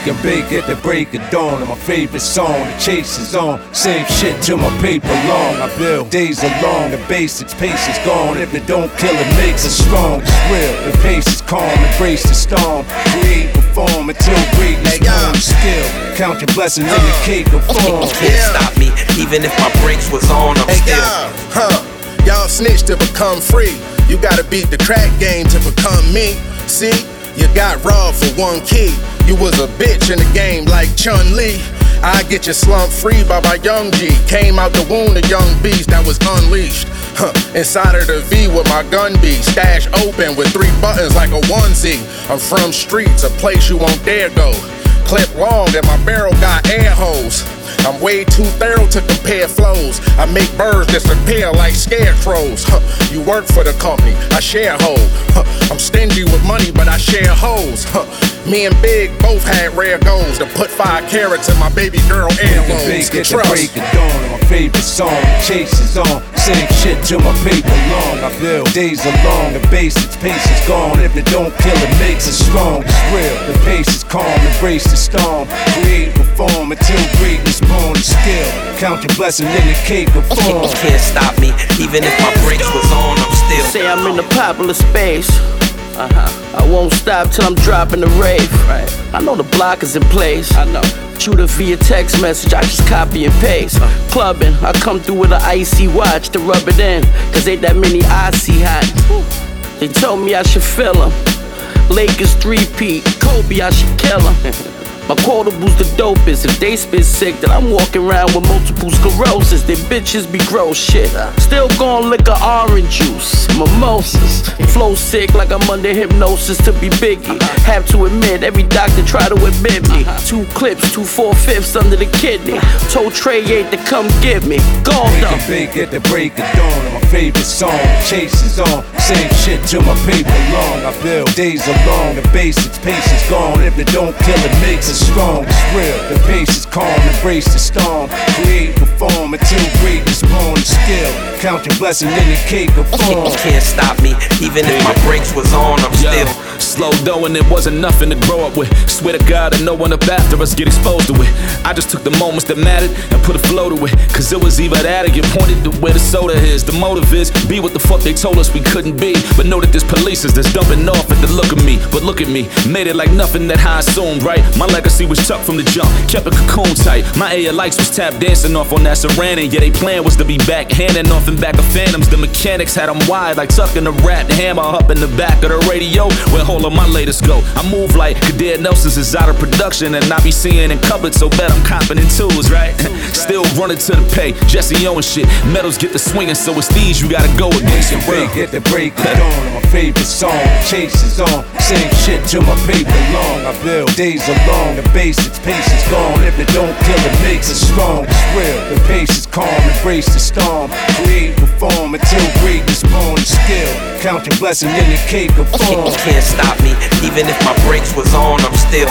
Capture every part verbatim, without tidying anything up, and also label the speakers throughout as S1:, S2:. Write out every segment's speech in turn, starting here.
S1: and bake at the break of dawn. And my favorite song, the chase is on. Same shit till my paper long. I build days are long, the basics, pace is gone. If it don't kill, it makes it strong. It's real, the pace is calm, embrace the storm. Create, perform until greatness born. Skill, count your blessings in the cake of form.
S2: You can't stop me, even if my brakes was on, I'm
S3: hey,
S2: still.
S3: Y'all, huh? Y'all snitch to become free. You gotta beat the crack game to become me. See, you got robbed for one key. You was a bitch in the game like Chun-Li. I get you slump free by my young G. Came out the womb, the young beast that was unleashed. Huh. Inside of the V with my gun be stashed open with three buttons like a onesie. I'm from streets, a place you won't dare go. Clip long and my barrel got air holes. I'm way too thorough to compare flows. I make birds disappear like scarecrows. Huh. You work for the company, I share hold. Huh. I'm stingy with money, but I share hoes. Huh. Me and Big both had rare goals to put five carats in my baby girl earlobes.
S1: Get the break of dawn, and my favorite song, the chase is on. Same shit till my paper long. I build days are long, the basics, pace is gone. If it don't kill, it makes it strong. It's real, the pace is calm, embrace the storm. Create, perform until greatness born. Skill, count your blessing in the cake of form.
S2: You can't stop me, even if my brakes was on, I'm still.
S4: Say I'm in the popular space. Uh-huh. I won't stop till I'm dropping the rave. Right. I know the block is in place. I know. Shoot it via text message, I just copy and paste. Uh. Clubbing, I come through with an icy watch to rub it in. Cause ain't that many I see hot. They told me I should fill them. Lakers three-peat, Kobe, I should kill him. My quotable's the dopest. If they spit sick, then I'm walking around with multiple sclerosis. They bitches be gross shit. Still gon' lick a orange juice, mimosas. Flow sick like I'm under hypnosis to be Biggie. Have to admit, every doctor try to admit me. Two clips, two four-fifths under the kidney. Told Trey eight to come get me. Gone up.
S1: Big at the break of dawn, and my favorite song, chase is on. Same shit till my paper long. I build days are long, the basics, pace is gone. If it don't kill, it makes it strong. It's real, the pace is calm, embrace the storm. Create, perform until greatness born. Skill, count your blessing in the cake of form.
S2: You can't stop me, even if my brakes was on, I'm
S5: Yo,
S2: still.
S5: slow dough and it wasn't nothing to grow up with. Swear to God that no one up after us get exposed to it. I just took the moments that mattered and put a flow to it. Cause it was either that or get pointed to where the soda is. The motive is, be what the fuck they told us we couldn't be. But know that there's police that's dumping off at the look of me. But look at me, made it like nothing that I assumed, right? My legacy was tucked from the jump, kept a cocoon tight. My A L X was tap dancing off on that Serrano. Yeah, they plan was to be back, handing off in back of Phantoms. The mechanics had them wide, like tucking the rap, the hammer up in the back of the radio. Where hold on, my latest go. I move like Kadir Nelson's is out of production, and I be seeing in cupboards, so bet I'm copping in twos, right? Still running to the pay, Jesse Owens shit. Metals get the swinging, so it's these you gotta go against.
S1: Your break at the break of dawn, and my favorite song, chase is on. Same shit till my paper long. I build days are long, the basics, pace is gone. If it don't kill, it makes it strong. It's real, the pace is calm, embrace the storm. Create, perform until greatness born. Skill, count your blessing in the cake of form.
S2: You can't stop me, even if my brakes was on, I'm still.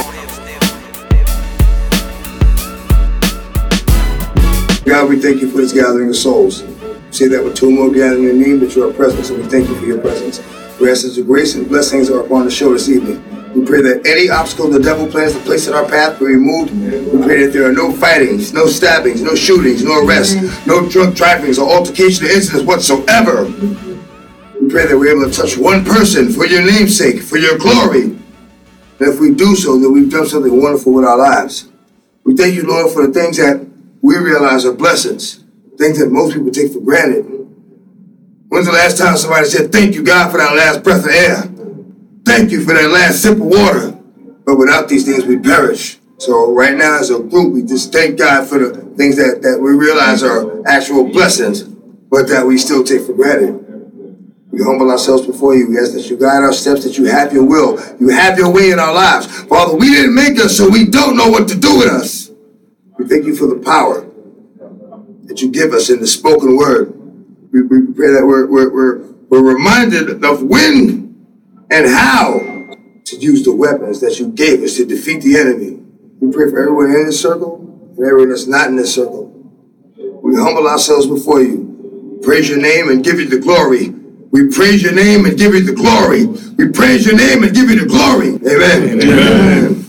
S6: God, we thank you for this gathering of souls. We say that with two more gathering in your name, that you are present, so we thank you for your presence. We ask that your grace and blessings are upon the show this evening. We pray that any obstacle the devil plans to place in our path be removed. We pray that there are no fightings, no stabbings, no shootings, no arrests, no drunk drivings or altercation or incidents whatsoever. We pray that we're able to touch one person for your name's sake, for your glory. And if we do so, then we've done something wonderful with our lives. We thank you, Lord, for the things that we realize are blessings, things that most people take for granted. When's the last time somebody said, thank you, God, for that last breath of air? Thank you for that last sip of water. But without these things, we perish. So right now, as a group, we just thank God for the things that, that we realize are actual blessings, but that we still take for granted. We humble ourselves before you. We ask that you guide our steps, that you have your will. You have your way in our lives. Father, we didn't make us, so we don't know what to do with us. We thank you for the power that you give us in the spoken word. We, we pray that we're, we're, we're, we're reminded of when and how to use the weapons that you gave us to defeat the enemy. We pray for everyone in this circle and everyone that's not in this circle. We humble ourselves before you. Praise your name and give you the glory. We praise your name and give you the glory. We praise your name and give you the glory. Amen. Amen. Amen.